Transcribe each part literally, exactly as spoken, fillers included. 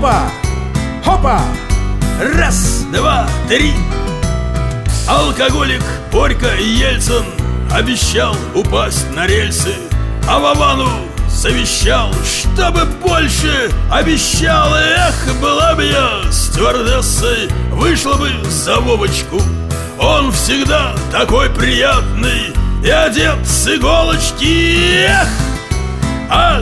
Хопа, хопа, раз, два, три. Алкоголик Борька Ельцин обещал упасть на рельсы, а Вовану завещал, чтобы больше обещал. Эх, была бы я стюардессой, вышла бы за Вовочку. Он всегда такой приятный и одет с иголочки. Эх, ах,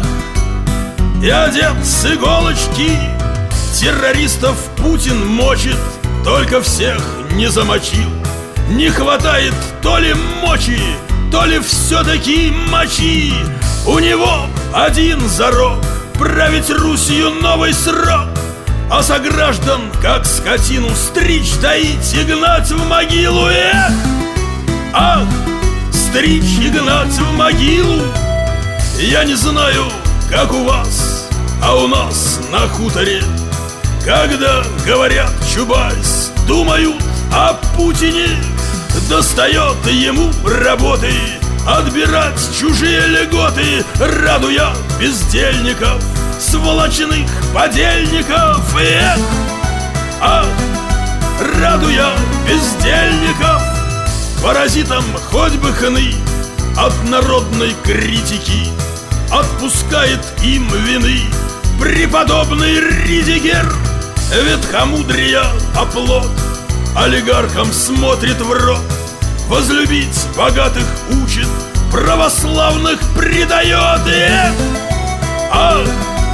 и одет с иголочки. Террористов Путин мочит, только всех не замочил. Не хватает то ли мочи, то ли все-таки мочи. У него один зарок — править Русью новый срок, а сограждан, как скотину, стричь, доить и гнать в могилу. Эх, ах, стричь и гнать в могилу. Я не знаю, как у вас, а у нас на хуторе, когда говорят Чубайс, думают о Путине. Достает ему работы отбирать чужие льготы, радуя бездельников, сволочных подельников. Эх, а, радуя бездельников, паразитам хоть бы хны от народной критики, отпускает им вины преподобный Ридигер. Ветхомудрия оплот олигархам смотрит в рот, возлюбить богатых учит, православных предает. Эх, ах,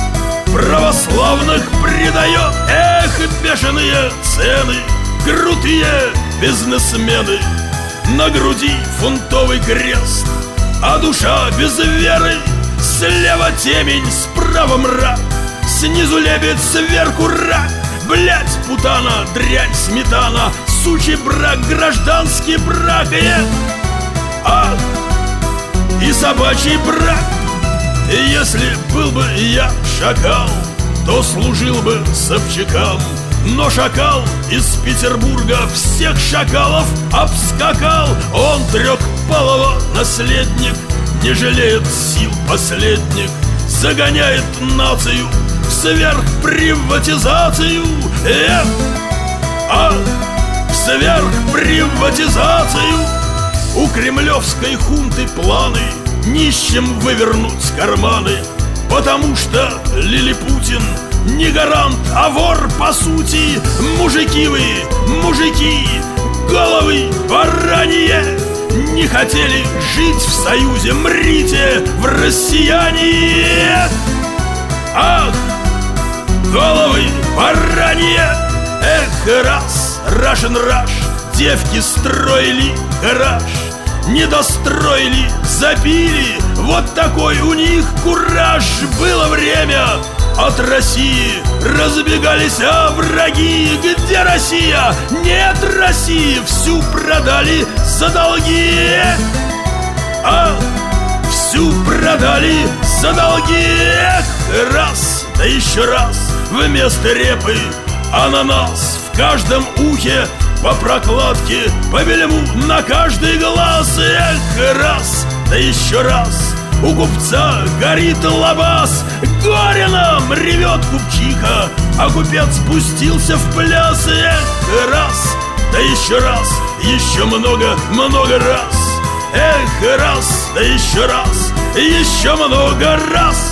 православных предает. Эх, бешеные цены, крутые бизнесмены, на груди фунтовый крест, а душа без веры. Слева темень, справа мрак, снизу лебедь, сверху рак. Блять, путана, дрянь, сметана, сучий брак, гражданский брак. Эх, ах, и собачий брак. И если был бы я шакал, то служил бы Собчакам. Но шакал из Петербурга всех шакалов обскакал. Он трехпалого наследник, не жалеет сил последних, загоняет нацию в сверхприватизацию. Эх, ах, в сверхприватизацию. У кремлевской хунты планы нищим вывернуть карманы, потому что Лилипутин не гарант, а вор по сути. Мужики вы, мужики, головы баранье, не хотели жить в союзе, мрите в россияне. Ах, головы баранье. Эх, раз, Russian Rush, девки строили гараж, не достроили, забили. Вот такой у них кураж. Было время, от России разбегались враги. Где Россия? Нет России, всю продали за долги. А всю продали за долги. Эх, раз, да еще раз, вместо репы ананас, в каждом ухе по прокладке, по бельму на каждый глаз. Эх, раз, да еще раз, у купца горит лабаз. Горе нам, ревет купчиха, а купец спустился в пляс. Эх, раз, да еще раз, еще много, много раз. Эх, раз, да еще раз, еще много раз.